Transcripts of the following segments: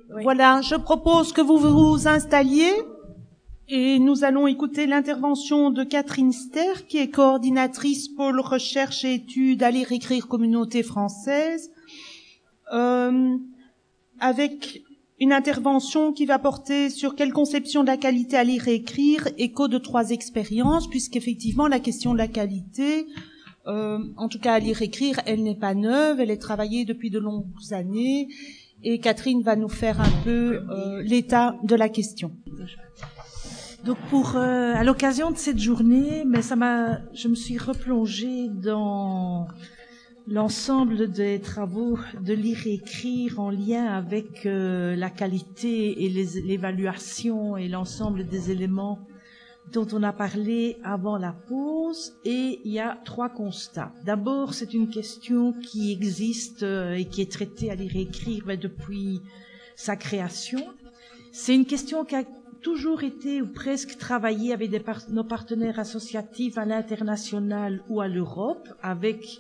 Oui. Voilà, je propose que vous vous installiez et nous allons écouter l'intervention de Catherine Ster, qui est coordinatrice pôle recherche et études à lire écrire communauté française, avec une intervention qui va porter sur quelle conception de la qualité à lire et écrire, écho de 3 expériences, puisqu'effectivement la question de la qualité, en tout cas à lire et écrire, elle n'est pas neuve, elle est travaillée depuis de longues années, et Catherine va nous faire un peu l'état de la question. Donc à l'occasion de cette journée, je me suis replongée dans l'ensemble des travaux de lire et écrire en lien avec la qualité et l'évaluation et l'ensemble des éléments dont on a parlé avant la pause, et il y a 3 constats. D'abord, c'est une question qui existe et qui est traitée à lire et écrire depuis sa création. C'est une question qui a toujours été ou presque travaillée avec nos partenaires associatifs à l'international ou à l'Europe, avec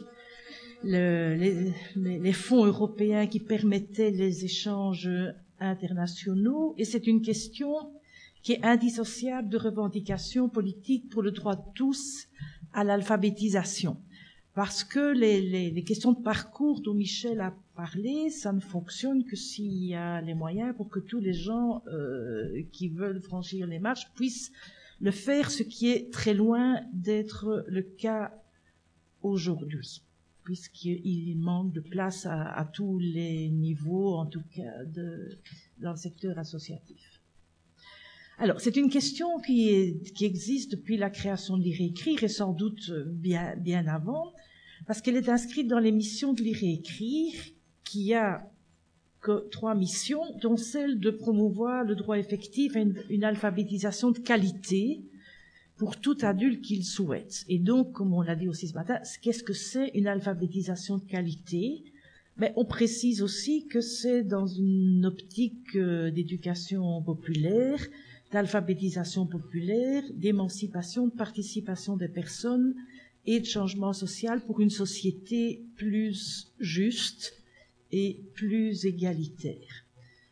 les fonds européens qui permettaient les échanges internationaux, et c'est une question qui est indissociable de revendications politiques pour le droit de tous à l'alphabétisation. Parce que les questions de parcours dont Michel a parlé, ça ne fonctionne que s'il y a les moyens pour que tous les gens qui veulent franchir les marches puissent le faire, ce qui est très loin d'être le cas aujourd'hui, puisqu'il manque de place à tous les niveaux, en tout cas dans le secteur associatif. Alors, c'est une question qui existe depuis la création de Lire et Écrire, et sans doute bien avant, parce qu'elle est inscrite dans les missions de Lire et Écrire, qui a que 3 missions, dont celle de promouvoir le droit effectif à une alphabétisation de qualité pour tout adulte qui le souhaite. Et donc, comme on l'a dit aussi ce matin, qu'est-ce que c'est une alphabétisation de qualité ? Mais on précise aussi que c'est dans une optique d'éducation populaire, d'alphabétisation populaire, d'émancipation, de participation des personnes et de changement social pour une société plus juste et plus égalitaire.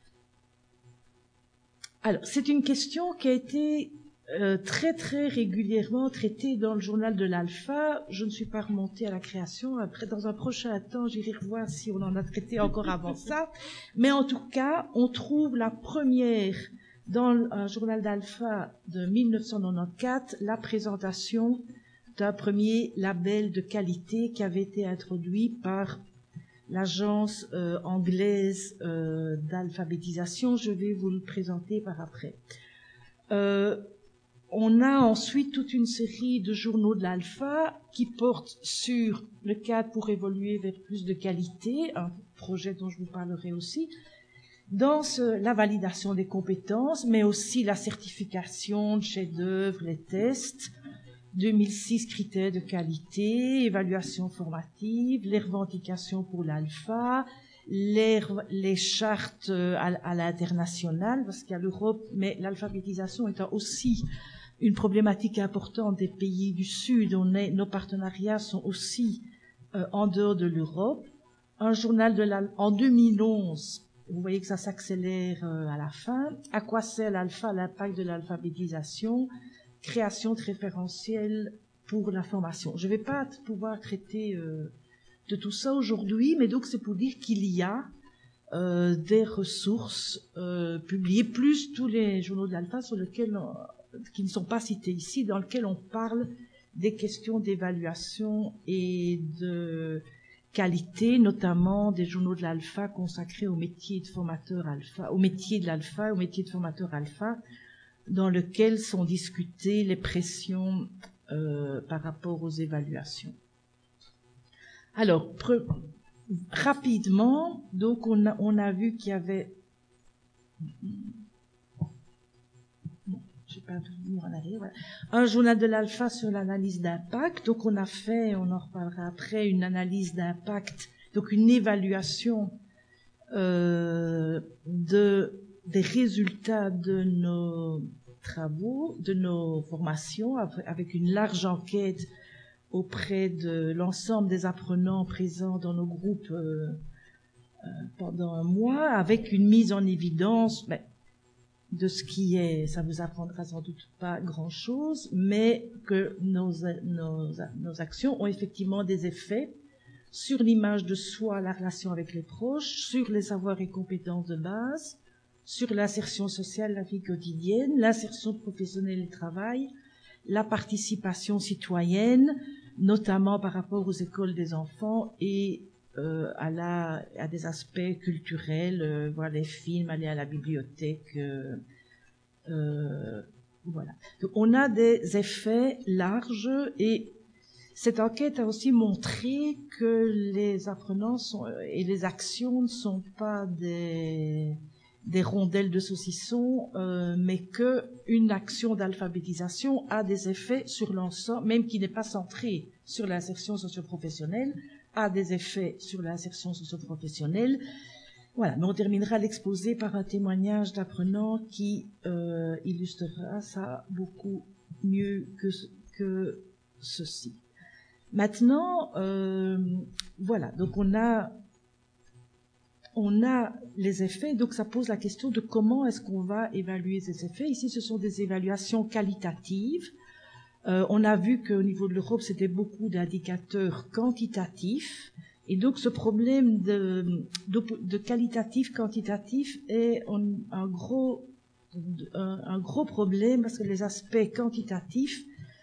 Alors, c'est une question qui a été très très régulièrement traitée dans le journal de l'Alpha. Je ne suis pas remontée à la création. Après, dans un prochain temps, j'irai revoir si on en a traité encore avant ça. Mais en tout cas, on trouve la première dans un journal d'Alpha de 1994, la présentation d'un premier label de qualité qui avait été introduit par l'agence anglaise d'alphabétisation. Je vais vous le présenter par après. On a ensuite toute une série de journaux de l'Alpha qui portent sur le cadre pour évoluer vers plus de qualité, un projet dont je vous parlerai aussi, dans la validation des compétences, mais aussi la certification de chefs-d'œuvre, les tests, 2006 critères de qualité, évaluation formative, les revendications pour l'Alpha, les chartes à l'international, parce qu'à l'Europe, mais l'alphabétisation étant aussi une problématique importante des pays du Sud, nos partenariats sont aussi en dehors de l'Europe. Un journal en 2011, vous voyez que ça s'accélère à la fin. À quoi sert l'alpha, l'impact de l'alphabétisation, création de référentiels pour la formation. Je ne vais pas pouvoir traiter de tout ça aujourd'hui, mais donc c'est pour dire qu'il y a des ressources publiées, plus tous les journaux de l'Alpha sur lesquels qui ne sont pas cités ici, dans lesquels on parle des questions d'évaluation et de qualité, notamment des journaux de l'Alpha consacrés au métier de formateur alpha, au métier de l'Alpha, au métier de formateur alpha, dans lequel sont discutées les pressions par rapport aux évaluations. Alors, rapidement, donc on a vu qu'il y avait... Bon, je ne vais pas revenir en arrière. Voilà. Un journal de l'Alpha sur l'analyse d'impact. Donc on a fait, on en reparlera après, une analyse d'impact, donc une évaluation des résultats de nos travaux, de nos formations, avec une large enquête auprès de l'ensemble des apprenants présents dans nos groupes pendant un mois, avec une mise en évidence de ce qui est, ça vous apprendra sans doute pas grand-chose, mais que nos actions ont effectivement des effets sur l'image de soi, la relation avec les proches, sur les savoirs et compétences de base, sur l'insertion sociale, la vie quotidienne, l'insertion professionnelle et le travail, la participation citoyenne, notamment par rapport aux écoles des enfants et à des aspects culturels, voir les films, aller à la bibliothèque, voilà. Donc on a des effets larges et cette enquête a aussi montré que les apprenants et les actions ne sont pas des rondelles de saucisson, mais que une action d'alphabétisation a des effets sur l'ensemble, même qui n'est pas centrée sur l'insertion socio-professionnelle, a des effets sur l'insertion socio-professionnelle. Voilà, mais on terminera l'exposé par un témoignage d'apprenant qui illustrera ça beaucoup mieux que ceci. Maintenant, voilà, donc on a les effets, donc ça pose la question de comment est-ce qu'on va évaluer ces effets. Ici, ce sont des évaluations qualitatives. On a vu qu'au niveau de l'Europe, c'était beaucoup d'indicateurs quantitatifs. Et donc, ce problème de qualitatif-quantitatif est un gros problème parce que les aspects quantitatifs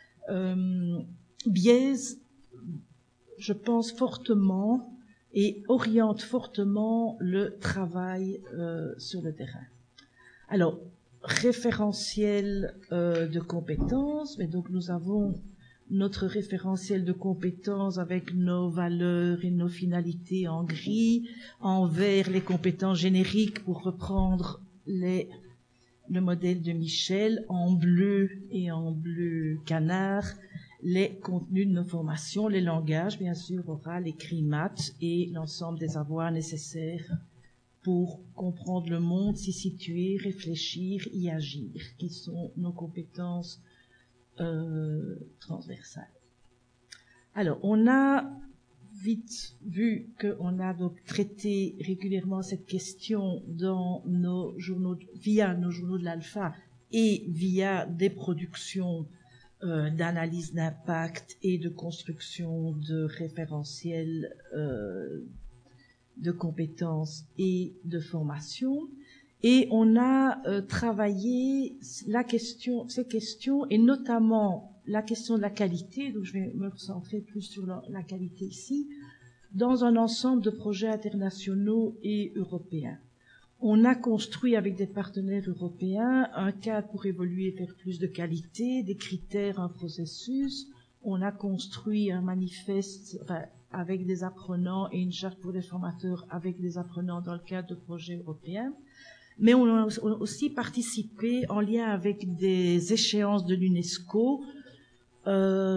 biaisent, je pense, fortement et orientent fortement le travail sur le terrain. Alors, référentiel de compétences, mais donc nous avons notre référentiel de compétences avec nos valeurs et nos finalités en gris, en vert les compétences génériques pour reprendre le modèle de Michel, en bleu et en bleu canard, les contenus de nos formations, les langages, bien sûr, oral, écrit, maths, et l'ensemble des avoirs nécessaires pour comprendre le monde, s'y situer, réfléchir, y agir, qui sont nos compétences transversales. Alors, on a vite vu qu'on a donc traité régulièrement cette question dans nos journaux, via nos journaux de l'Alpha et via des productions d'analyse d'impact et de construction de référentiels de compétences et de formation. Et on a travaillé ces questions, et notamment la question de la qualité, donc je vais me concentrer plus sur la qualité ici, dans un ensemble de projets internationaux et européens. On a construit avec des partenaires européens un cadre pour évoluer vers plus de qualité, des critères, un processus. On a construit un manifeste avec des apprenants et une charte pour les formateurs avec des apprenants dans le cadre de projets européens. Mais on a aussi participé en lien avec des échéances de l'UNESCO. On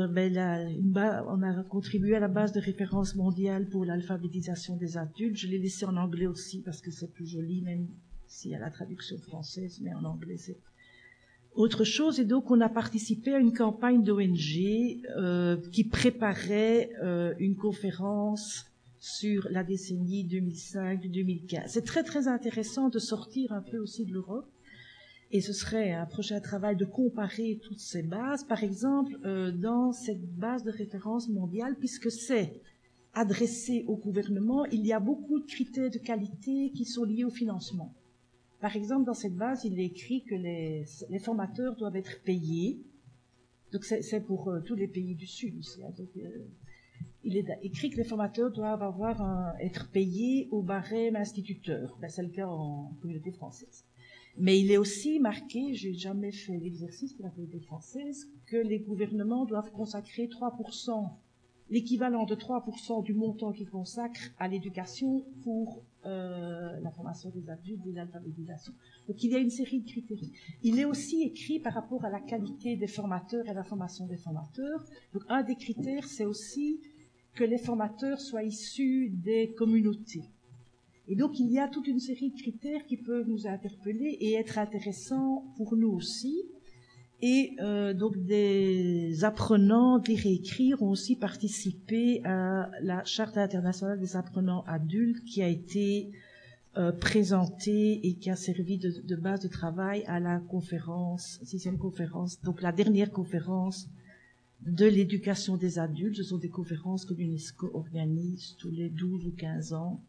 a contribué à la base de référence mondiale pour l'alphabétisation des adultes. Je l'ai laissé en anglais aussi parce que c'est plus joli, même s'il y a la traduction française, mais en anglais c'est autre chose. Et donc on a participé à une campagne d'ONG qui préparait une conférence sur la décennie 2005-2015. C'est très très intéressant de sortir un peu aussi de l'Europe. Et ce serait un prochain travail de comparer toutes ces bases, par exemple, dans cette base de référence mondiale, puisque c'est adressé au gouvernement, il y a beaucoup de critères de qualité qui sont liés au financement. Par exemple, dans cette base, il est écrit que les formateurs doivent être payés. Donc c'est pour tous les pays du Sud aussi. Hein, donc, il est écrit que les formateurs doivent être payés au barème instituteur. Ben, c'est le cas en communauté française. Mais il est aussi marqué, j'ai jamais fait l'exercice pour la communauté française, que les gouvernements doivent consacrer 3%, l'équivalent de 3% du montant qu'ils consacrent à l'éducation pour la formation des adultes, des alphabétisations. Donc il y a une série de critères. Il est aussi écrit par rapport à la qualité des formateurs et à la formation des formateurs. Donc un des critères, c'est aussi que les formateurs soient issus des communautés. Et donc, il y a toute une série de critères qui peuvent nous interpeller et être intéressants pour nous aussi. Et donc des apprenants de lire et écrire ont aussi participé à la Charte internationale des apprenants adultes qui a été présentée et qui a servi de base de travail à la conférence, 6e conférence, donc la dernière conférence de l'éducation des adultes. Ce sont des conférences que l'UNESCO organise tous les 12 ou 15 ans.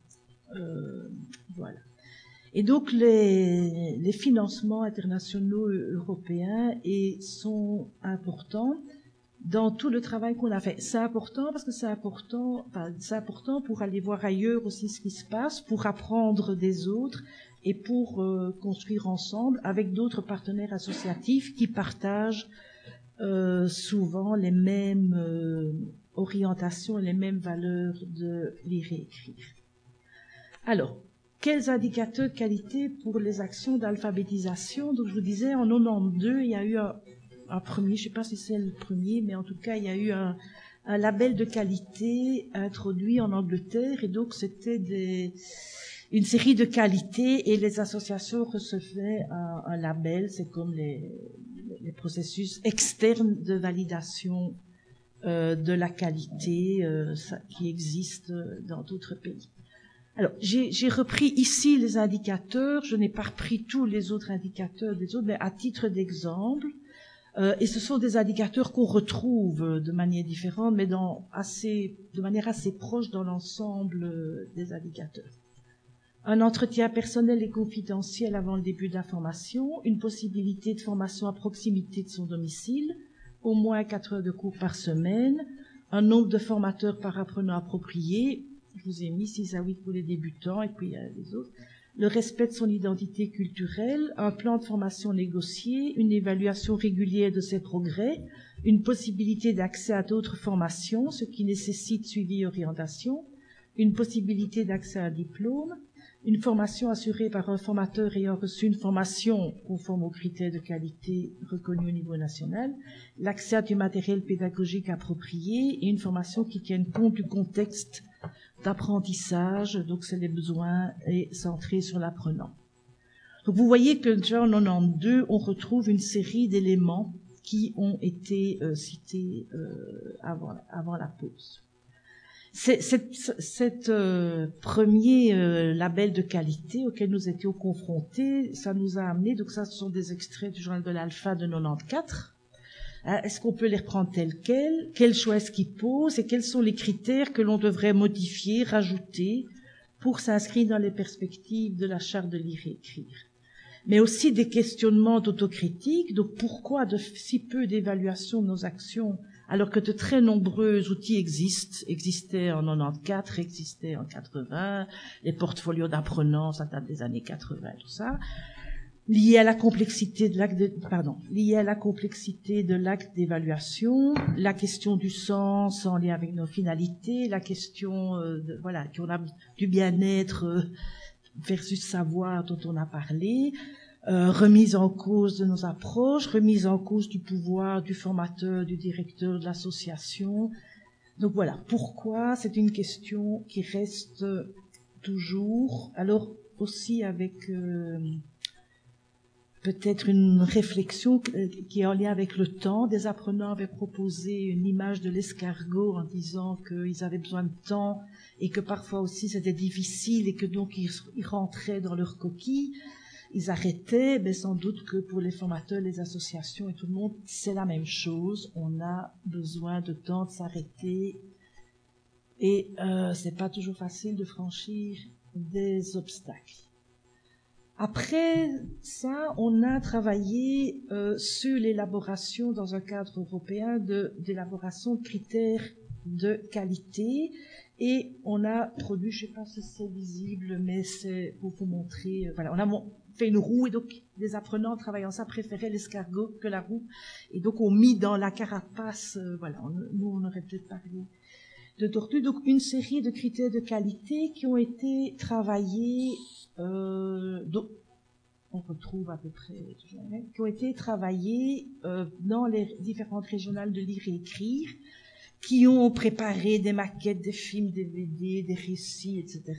Voilà. Et donc les financements internationaux européens sont importants dans tout le travail qu'on a fait. C'est important parce que c'est important pour aller voir ailleurs aussi ce qui se passe, pour apprendre des autres et pour construire ensemble avec d'autres partenaires associatifs qui partagent souvent les mêmes orientations, les mêmes valeurs de lire et écrire. Alors, quels indicateurs de qualité pour les actions d'alphabétisation? Donc, je vous disais, en 92, il y a eu un premier, je ne sais pas si c'est le premier, mais en tout cas, il y a eu un label de qualité introduit en Angleterre, et donc c'était une série de qualités, et les associations recevaient un label. C'est comme les processus externes de validation de la qualité qui existent dans d'autres pays. Alors, j'ai repris ici les indicateurs. Je n'ai pas repris tous les autres indicateurs des autres, mais à titre d'exemple. Et ce sont des indicateurs qu'on retrouve de manière différente, mais de manière assez proche dans l'ensemble des indicateurs. Un entretien personnel et confidentiel avant le début de la formation, une possibilité de formation à proximité de son domicile, au moins 4 heures de cours par semaine, un nombre de formateurs par apprenant approprié. Je vous ai mis 6 à 8 pour les débutants, et puis il y a les autres. Le respect de son identité culturelle, un plan de formation négocié, une évaluation régulière de ses progrès, une possibilité d'accès à d'autres formations, ce qui nécessite suivi et orientation, une possibilité d'accès à un diplôme, une formation assurée par un formateur ayant reçu une formation conforme aux critères de qualité reconnus au niveau national, l'accès à du matériel pédagogique approprié et une formation qui tienne compte du contexte d'apprentissage, donc c'est les besoins et centré sur l'apprenant. Donc vous voyez que déjà en 92, on retrouve une série d'éléments qui ont été cités avant la pause. Cette premier label de qualité auquel nous étions confrontés, ça nous a amené, donc ça ce sont des extraits du journal de l'Alpha de 94. Est-ce qu'on peut les reprendre tels quels? Quel choix est-ce qu'ils posent et quels sont les critères que l'on devrait modifier, rajouter pour s'inscrire dans les perspectives de la charte de lire et écrire? Mais aussi des questionnements d'autocritique. Donc pourquoi de si peu d'évaluation de nos actions alors que de très nombreux outils existaient en 94, existaient en 80, les portfolios d'apprenants, ça date des années 80, tout ça. Lié à la complexité de l'acte d'évaluation, la question du sens en lien avec nos finalités, la question qu'on a du bien-être versus savoir dont on a parlé, remise en cause de nos approches, remise en cause du pouvoir du formateur, du directeur de l'association. Donc voilà, pourquoi c'est une question qui reste toujours, alors aussi avec peut-être une réflexion qui est en lien avec le temps. Des apprenants avaient proposé une image de l'escargot en disant qu'ils avaient besoin de temps et que parfois aussi c'était difficile et que donc ils rentraient dans leur coquille, ils arrêtaient. Mais sans doute que pour les formateurs, les associations et tout le monde, c'est la même chose. On a besoin de temps de s'arrêter et c'est pas toujours facile de franchir des obstacles. Après ça, on a travaillé sur l'élaboration dans un cadre européen d'élaboration de critères de qualité et on a produit, je ne sais pas si c'est visible, mais c'est pour vous montrer, voilà, on a fait une roue et donc les apprenants travaillant ça préféraient l'escargot que la roue et donc on mis dans la carapace, nous on aurait peut-être parlé de tortue, donc une série de critères de qualité qui ont été travaillés on retrouve à peu près qui ont été travaillés dans les différentes régionales de lire et écrire, qui ont préparé des maquettes, des films, des DVD, des récits, etc.,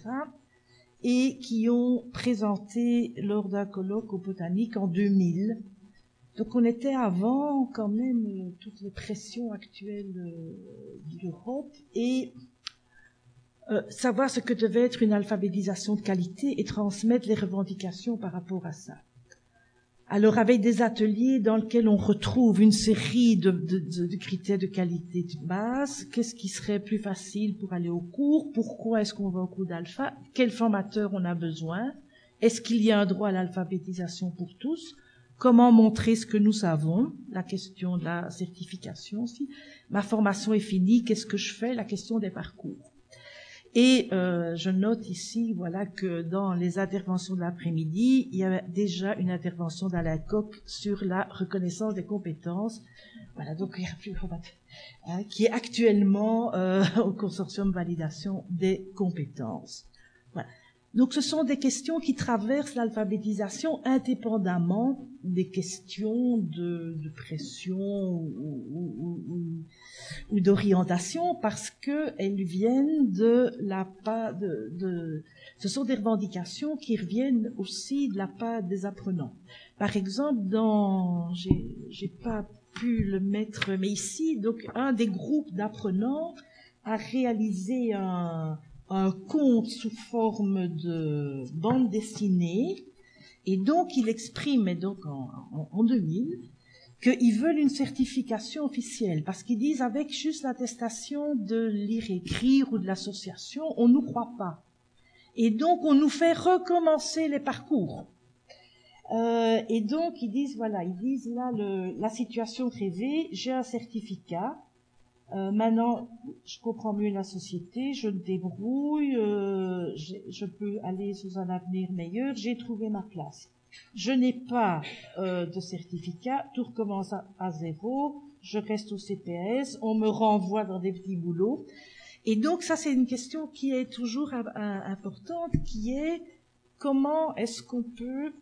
et qui ont présenté lors d'un colloque au Botanique en 2000 Donc on était avant quand même toutes les pressions actuelles de l'Europe et savoir ce que devait être une alphabétisation de qualité et transmettre les revendications par rapport à ça. Alors avec des ateliers dans lesquels on retrouve une série de critères de qualité de base, qu'est-ce qui serait plus facile pour aller au cours, pourquoi est-ce qu'on va au cours d'alpha, quel formateur on a besoin, est-ce qu'il y a un droit à l'alphabétisation pour tous, comment montrer ce que nous savons, la question de la certification aussi, ma formation est finie, qu'est-ce que je fais, la question des parcours. Et je note ici, voilà, que dans les interventions de l'après-midi, il y a déjà une intervention d'Alain Coq sur la reconnaissance des compétences. Voilà, donc il y a plus, qui est actuellement au consortium validation des compétences. Voilà. Donc ce sont des questions qui traversent l'alphabétisation indépendamment des questions de pression ou d'orientation, parce que elles viennent de la part ce sont des revendications qui reviennent aussi de la part des apprenants. Par exemple, j'ai pas pu le mettre, mais ici, donc un des groupes d'apprenants a réalisé un conte sous forme de bande dessinée, et donc il exprime, et donc en 2000, qu'ils veulent une certification officielle, parce qu'ils disent avec juste l'attestation de lire et écrire ou de l'association, on ne nous croit pas. Et donc on nous fait recommencer les parcours. Et donc ils disent, voilà, ils disent là la situation rêvée, j'ai un certificat, maintenant je comprends mieux la société, je me débrouille, je peux aller sous un avenir meilleur, j'ai trouvé ma place. Je n'ai pas de certificat, tout recommence à zéro, je reste au CPS, on me renvoie dans des petits boulots. Et donc ça, c'est une question qui est toujours importante, qui est comment est-ce qu'on peut...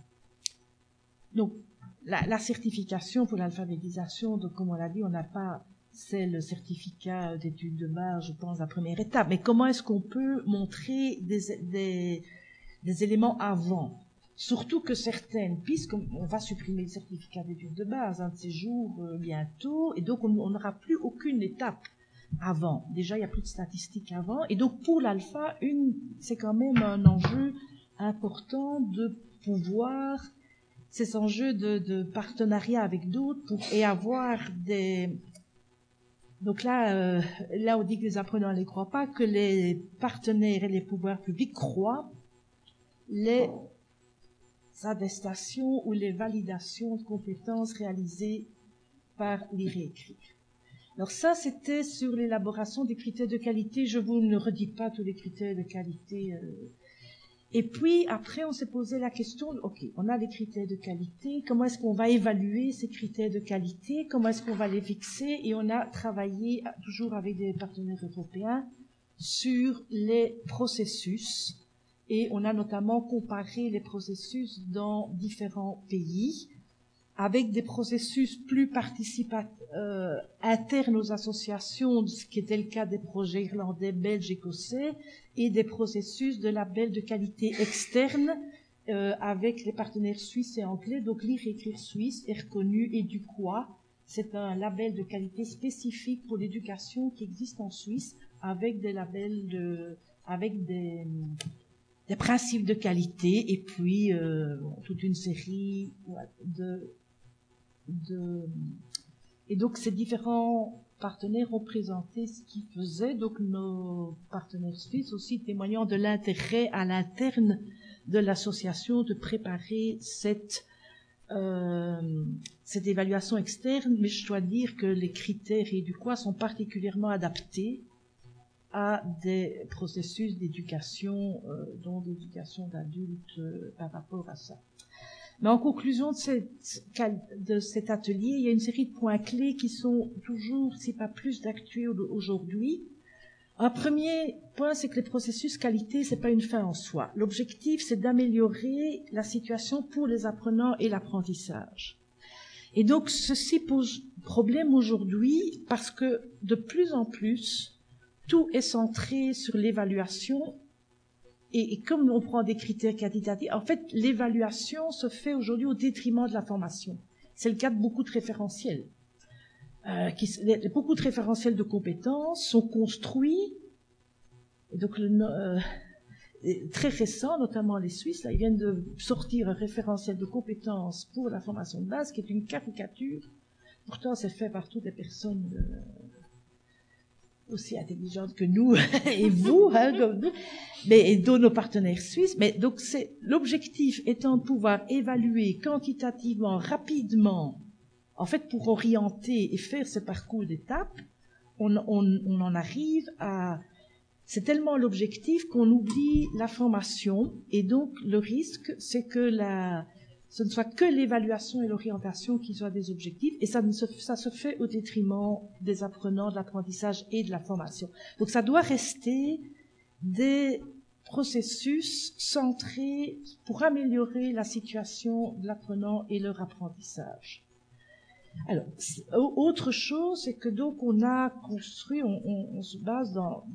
Donc, la certification pour l'alphabétisation, donc comme on l'a dit, on n'a pas... C'est le certificat d'études de base, je pense, la première étape. Mais comment est-ce qu'on peut montrer des éléments avant ? Surtout que certaines pistes, on va supprimer le certificat d'études de base, un de ces jours bientôt, et donc on n'aura plus aucune étape avant. Déjà, il n'y a plus de statistiques avant. Et donc, pour l'alpha, c'est quand même un enjeu important de pouvoir, ces enjeux de partenariat avec d'autres, et avoir des... Donc là, on dit que les apprenants ne les croient pas, que les partenaires et les pouvoirs publics croient les attestations ou les validations de compétences réalisées par lire et écrire. Alors ça, c'était sur l'élaboration des critères de qualité. Je vous ne redis pas tous les critères de qualité. Et puis, après, on s'est posé la question, OK, on a les critères de qualité, comment est-ce qu'on va évaluer ces critères de qualité, comment est-ce qu'on va les fixer, et on a travaillé, toujours avec des partenaires européens, sur les processus, et on a notamment comparé les processus dans différents pays, avec des processus plus internes aux associations, ce qui était le cas des projets irlandais, belges, écossais, et des processus de label de qualité externe avec les partenaires suisses et anglais. Donc lire et écrire suisse est reconnu EduQua. C'est un label de qualité spécifique pour l'éducation qui existe en Suisse, avec des labels avec des principes de qualité, et puis toute une série et donc ces différents partenaires ont présenté ce qu'ils faisaient. Donc nos partenaires suisses aussi témoignant de l'intérêt à l'interne de l'association de préparer cette évaluation externe, mais je dois dire que les critères EduQua sont particulièrement adaptés à des processus d'éducation, dont d'éducation d'adultes par rapport à ça. Mais en conclusion de cet atelier, il y a une série de points clés qui sont toujours, si pas plus, d'actualité aujourd'hui. Un premier point, c'est que les processus qualité, c'est pas une fin en soi. L'objectif, c'est d'améliorer la situation pour les apprenants et l'apprentissage. Et donc, ceci pose problème aujourd'hui parce que de plus en plus, tout est centré sur l'évaluation. Et comme on prend des critères quantitatifs, en fait, l'évaluation se fait aujourd'hui au détriment de la formation. c'est le cas de beaucoup de référentiels. Beaucoup de référentiels de compétences sont construits, et donc très récents, notamment les Suisses, là, ils viennent de sortir un référentiel de compétences pour la formation de base, qui est une caricature. Pourtant, c'est fait par toutes des personnes aussi intelligentes que nous et vous, comme nous, et dont nos partenaires suisses. Mais donc, l'objectif étant de pouvoir évaluer quantitativement, rapidement, en fait, pour orienter et faire ce parcours d'étapes, on en arrive à... C'est tellement l'objectif qu'on oublie la formation, et donc le risque, c'est que ce ne soit que l'évaluation et l'orientation qui soient des objectifs, et ça se fait au détriment des apprenants, de l'apprentissage et de la formation. Donc ça doit rester des processus centrés pour améliorer la situation de l'apprenant et leur apprentissage. Alors, autre chose, c'est que donc on a construit, on se base en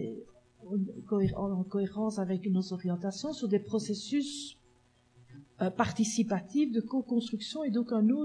cohérence avec nos orientations sur des processus participatifs de co-construction, et donc une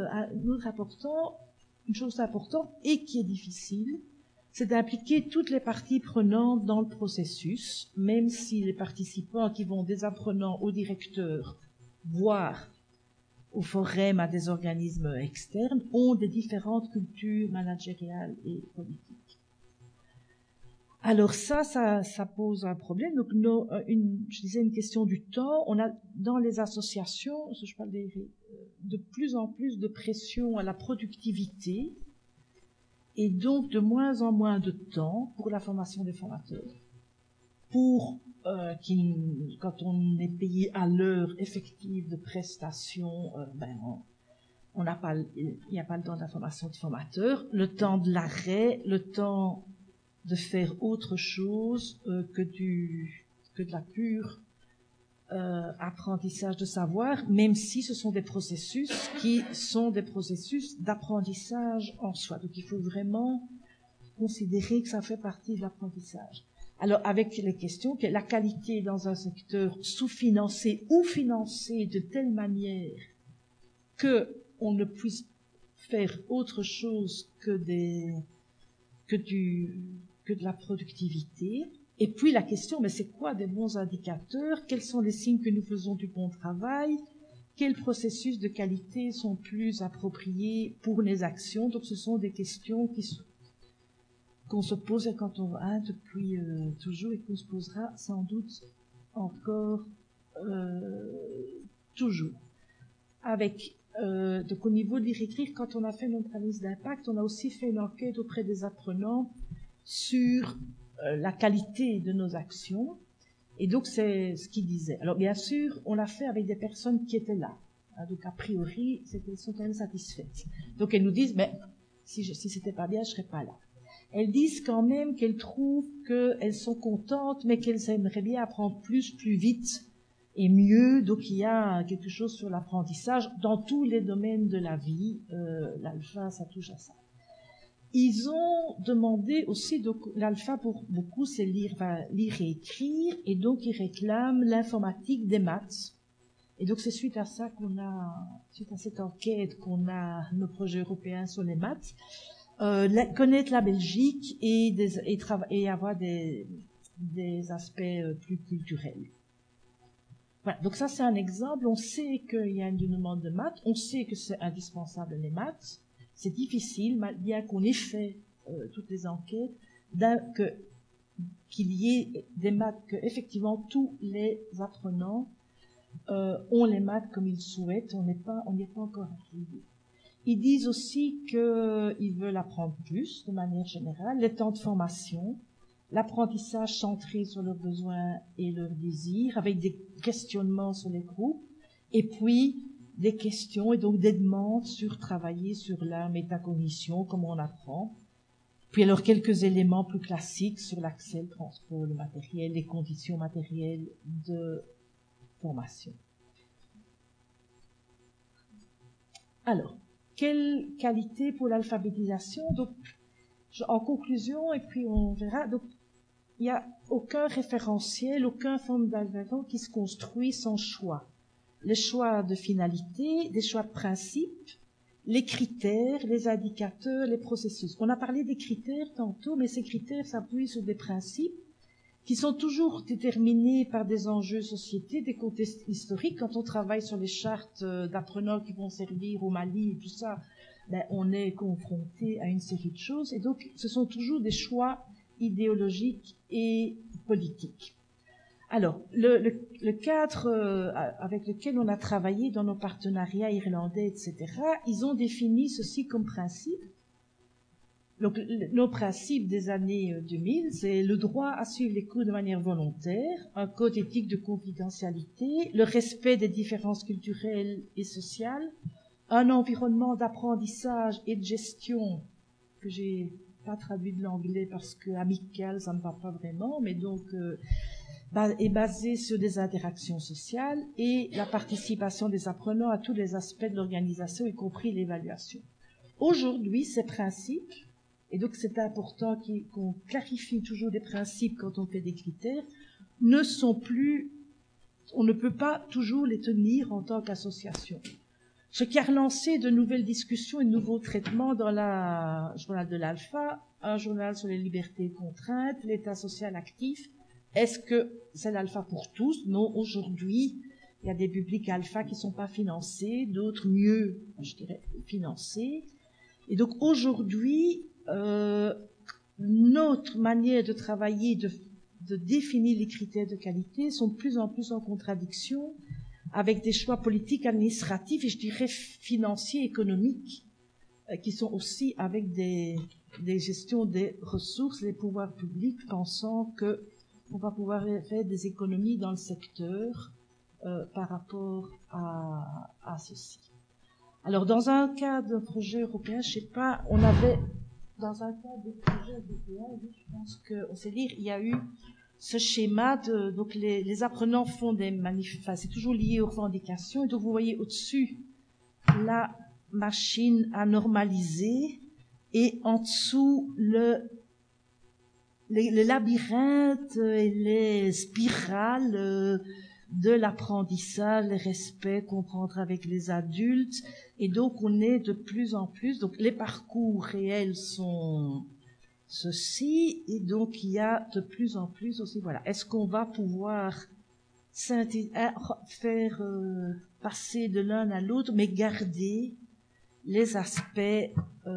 chose importante et qui est difficile, c'est d'impliquer toutes les parties prenantes dans le processus, même si les participants qui vont des apprenants aux directeurs, voire au forum à des organismes externes, ont des différentes cultures managériales et politiques. Alors ça pose un problème. Donc, je disais une question du temps. On a dans les associations, je parle de plus en plus de pression à la productivité, et donc de moins en moins de temps pour la formation des formateurs. Quand on est payé à l'heure effective de prestation, il n'y a pas le temps de la formation de formateur, le temps de l'arrêt, le temps de faire autre chose que de la pure apprentissage de savoir, même si ce sont des processus qui sont des processus d'apprentissage en soi. Donc il faut vraiment considérer que ça fait partie de l'apprentissage. Alors, avec les questions que la qualité dans un secteur sous-financé ou financé de telle manière que on ne puisse faire autre chose que de la productivité. Et puis la question, mais c'est quoi des bons indicateurs? Quels sont les signes que nous faisons du bon travail? Quels processus de qualité sont plus appropriés pour les actions? Donc, ce sont des questions qu'on se pose quand on va depuis toujours, et qu'on se posera sans doute encore toujours. Donc au niveau de l'écrire, quand on a fait notre analyse d'impact, on a aussi fait une enquête auprès des apprenants sur la qualité de nos actions, et donc c'est ce qu'ils disaient. Alors bien sûr, on l'a fait avec des personnes qui étaient là, donc a priori, elles sont quand même satisfaites. Donc elles nous disent, mais si c'était pas bien, je serais pas là. Elles disent quand même qu'elles trouvent qu'elles sont contentes, mais qu'elles aimeraient bien apprendre plus vite et mieux. Donc il y a quelque chose sur l'apprentissage dans tous les domaines de la vie. L'alpha, ça touche à ça. Ils ont demandé aussi, donc l'alpha pour beaucoup, c'est lire et écrire, et donc ils réclament l'informatique des maths. Et donc c'est suite à cette enquête qu'on a nos projets européens sur les maths. Connaître la Belgique et avoir des aspects plus culturels. Voilà, donc ça c'est un exemple. On sait qu'il y a une demande de maths, on sait que c'est indispensable les maths. C'est difficile, bien qu'on ait fait toutes les enquêtes, qu'il y ait des maths, que effectivement tous les apprenants ont les maths comme ils souhaitent. On n'y est pas encore arrivé. Ils disent aussi qu'ils veulent apprendre plus, de manière générale, les temps de formation, l'apprentissage centré sur leurs besoins et leurs désirs, avec des questionnements sur les groupes, et puis des questions et donc des demandes sur travailler sur la métacognition, comment on apprend. Puis alors quelques éléments plus classiques sur l'accès, le transport, le matériel, les conditions matérielles de formation. Alors, quelle qualité pour l'alphabétisation? Donc, en conclusion, et puis on verra, donc, il n'y a aucun référentiel, aucun forme d'alphabétisation qui se construit sans choix. Les choix de finalité, des choix de principe, les critères, les indicateurs, les processus. On a parlé des critères tantôt, mais ces critères s'appuient sur des principes qui sont toujours déterminés par des enjeux sociétés, des contextes historiques. Quand on travaille sur les chartes d'apprenants qui vont servir au Mali et tout ça, ben, on est confronté à une série de choses. Et donc, ce sont toujours des choix idéologiques et politiques. Alors, le cadre avec lequel on a travaillé dans nos partenariats irlandais, etc., ils ont défini ceci comme principe. Donc, nos principes des années 2000, c'est le droit à suivre les cours de manière volontaire, un code éthique de confidentialité, le respect des différences culturelles et sociales, un environnement d'apprentissage et de gestion que j'ai pas traduit de l'anglais parce que amical, ça ne va pas vraiment, mais donc est basé sur des interactions sociales et la participation des apprenants à tous les aspects de l'organisation, y compris l'évaluation. Aujourd'hui, ces principes, et donc c'est important qu'on clarifie toujours des principes quand on fait des critères, ne sont plus, on ne peut pas toujours les tenir en tant qu'association. Ce qui a relancé de nouvelles discussions et de nouveaux traitements dans le journal de l'Alpha, un journal sur les libertés et contraintes, l'état social actif. Est-ce que c'est l'Alpha pour tous? Non, aujourd'hui, il y a des publics Alpha qui ne sont pas financés, d'autres mieux, je dirais, financés. Et donc aujourd'hui, notre manière de travailler, de définir les critères de qualité sont de plus en plus en contradiction avec des choix politiques, administratifs et je dirais financiers, économiques, qui sont aussi avec des gestions des ressources, des pouvoirs publics, pensant qu'on va pouvoir faire des économies dans le secteur par rapport à ceci. Alors, dans un cas de projet européen, je sais pas, on avait, dans un cas de projet européen, je pense qu'on sait dire, il y a eu ce schéma donc les apprenants font des enfin, c'est toujours lié aux revendications, et donc vous voyez au-dessus la machine à normaliser, et en dessous le labyrinthe et les spirales de l'apprentissage, le respect, comprendre avec les adultes, et donc on est de plus en plus, donc les parcours réels sont ceci, et donc il y a de plus en plus aussi, voilà, est-ce qu'on va pouvoir faire passer de l'un à l'autre, mais garder les aspects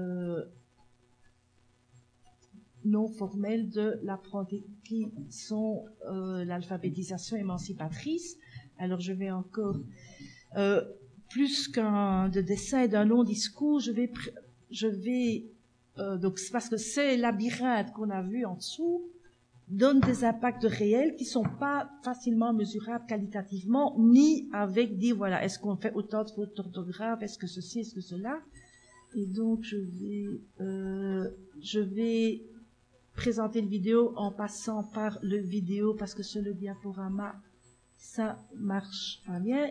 non formels de l'apprentissage qui sont l'alphabétisation émancipatrice. Alors je vais encore plus qu'un de dessin et d'un long discours, je vais donc c'est parce que ces labyrinthes qu'on a vus en dessous donnent des impacts réels qui sont pas facilement mesurables qualitativement, ni avec dire voilà, est-ce qu'on fait autant de fautes d'orthographe, est-ce que ceci, est-ce que cela. Et donc je vais présenter le vidéo en passant par le vidéo parce que sur le diaporama ça marche pas bien.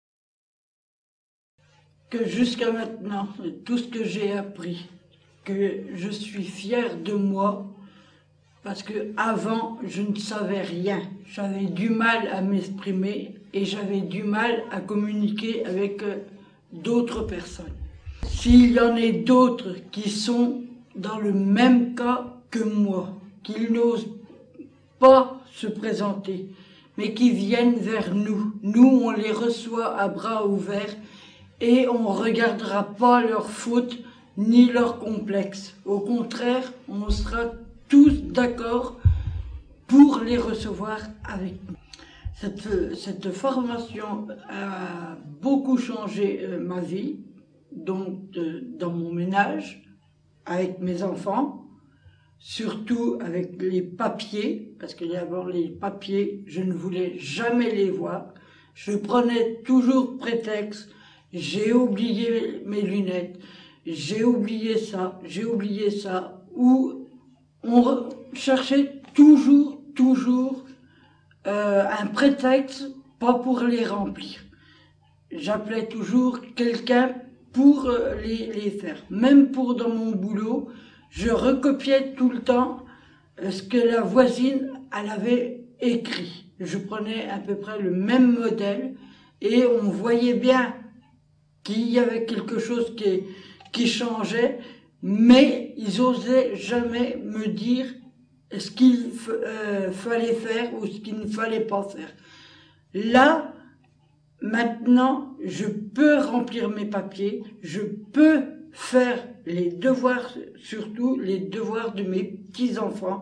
Que jusqu'à maintenant, tout ce que j'ai appris, que je suis fière de moi, parce que avant je ne savais rien. J'avais du mal à m'exprimer et j'avais du mal à communiquer avec d'autres personnes. S'il y en a d'autres qui sont dans le même cas que moi, qui n'osent pas se présenter, mais qui viennent vers nous. Nous, on les reçoit à bras ouverts et on ne regardera pas leurs fautes ni leurs complexes. Au contraire, on sera tous d'accord pour les recevoir avec nous. Cette formation a beaucoup changé ma vie, donc dans mon ménage, avec mes enfants, surtout avec les papiers, parce que d'abord les papiers, je ne voulais jamais les voir. Je prenais toujours prétexte, j'ai oublié mes lunettes, j'ai oublié ça, ou on cherchait toujours un prétexte, pas pour les remplir. J'appelais toujours quelqu'un pour les faire. Même pour dans mon boulot, je recopiais tout le temps ce que la voisine elle avait écrit. Je prenais à peu près le même modèle et on voyait bien qu'il y avait quelque chose qui changeait, mais ils osaient jamais me dire ce qu'il fallait faire ou ce qu'il ne fallait pas faire. Là, maintenant, je peux remplir mes papiers, je peux faire les devoirs, surtout les devoirs de mes petits-enfants,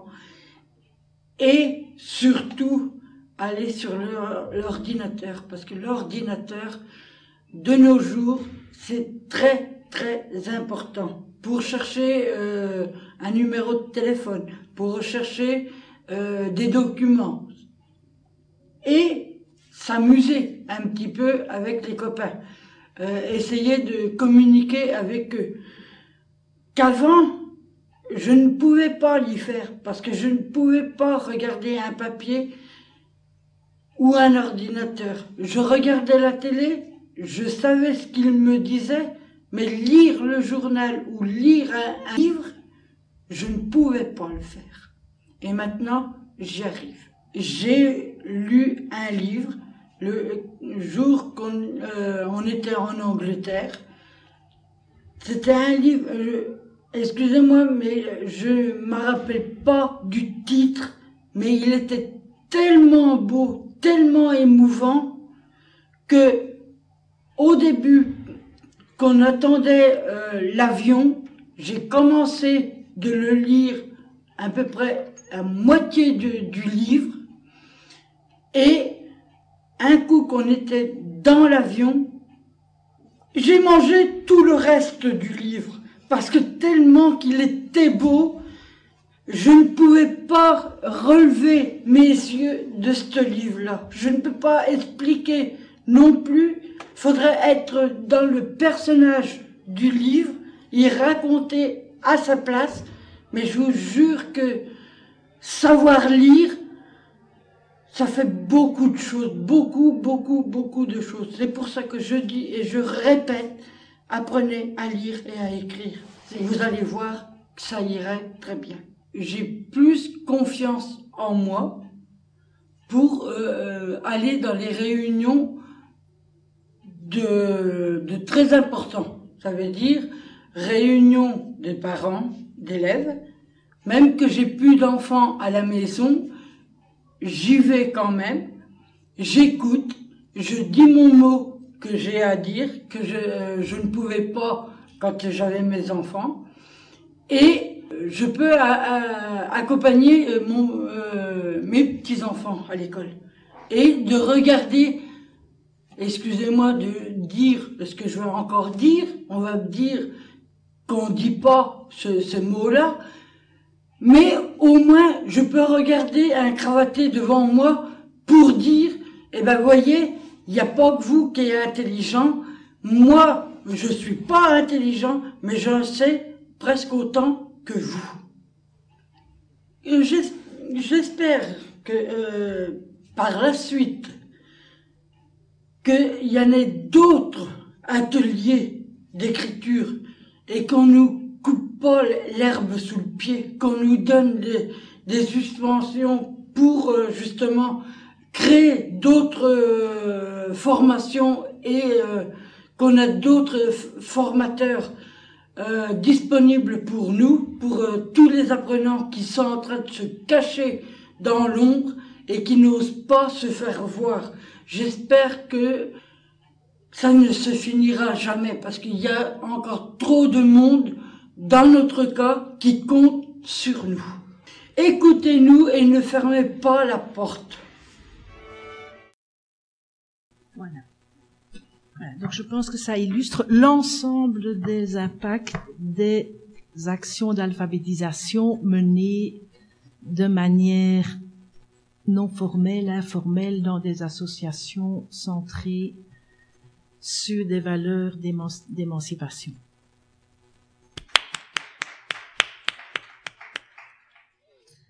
et surtout aller sur l'ordinateur, parce que l'ordinateur, de nos jours, c'est très, très important. Pour chercher un numéro de téléphone, pour rechercher des documents, et s'amuser un petit peu avec les copains, essayer de communiquer avec eux. Qu'avant, je ne pouvais pas l'y faire, parce que je ne pouvais pas regarder un papier ou un ordinateur. Je regardais la télé, je savais ce qu'il me disait, mais lire le journal ou lire un livre, je ne pouvais pas le faire. Et maintenant, j'y arrive. J'ai lu un livre le jour qu'on était en Angleterre. C'était un livre, excusez-moi, mais je ne me rappelle pas du titre, mais il était tellement beau, tellement émouvant, que au début, qu'on attendait l'avion, j'ai commencé de le lire à peu près à moitié du livre, et un coup qu'on était dans l'avion, j'ai mangé tout le reste du livre, parce que tellement qu'il était beau, je ne pouvais pas relever mes yeux de ce livre-là. Je ne peux pas expliquer non plus. Il faudrait être dans le personnage du livre, y raconter à sa place, mais je vous jure que savoir lire, ça fait beaucoup de choses, beaucoup de choses. C'est pour ça que je dis et je répète, apprenez à lire et à écrire. Et vous allez voir que ça irait très bien. J'ai plus confiance en moi pour aller dans les réunions de très importants. Ça veut dire réunion des parents, d'élèves. Même que j'ai plus d'enfants à la maison, j'y vais quand même, j'écoute, je dis mon mot que j'ai à dire, que je ne pouvais pas quand j'avais mes enfants, et je peux accompagner mes petits-enfants à l'école, et de regarder, excusez-moi de dire ce que je vais encore dire, on va me dire qu'on ne dit pas ce mot-là, mais au moins, je peux regarder un cravaté devant moi pour dire, eh ben, voyez, il n'y a pas que vous qui êtes intelligent. Moi, je suis pas intelligent, mais j'en sais presque autant que vous. J'espère que, par la suite, qu'il y en ait d'autres ateliers d'écriture et qu'on nous coupe pas l'herbe sous le pied, qu'on nous donne des suspensions pour justement créer d'autres formations et qu'on a d'autres formateurs disponibles pour nous, pour tous les apprenants qui sont en train de se cacher dans l'ombre et qui n'osent pas se faire voir. J'espère que ça ne se finira jamais parce qu'il y a encore trop de monde dans notre cas, qui compte sur nous. Écoutez-nous et ne fermez pas la porte. Voilà. Donc je pense que ça illustre l'ensemble des impacts des actions d'alphabétisation menées de manière non formelle, informelle, dans des associations centrées sur des valeurs d'émancipation.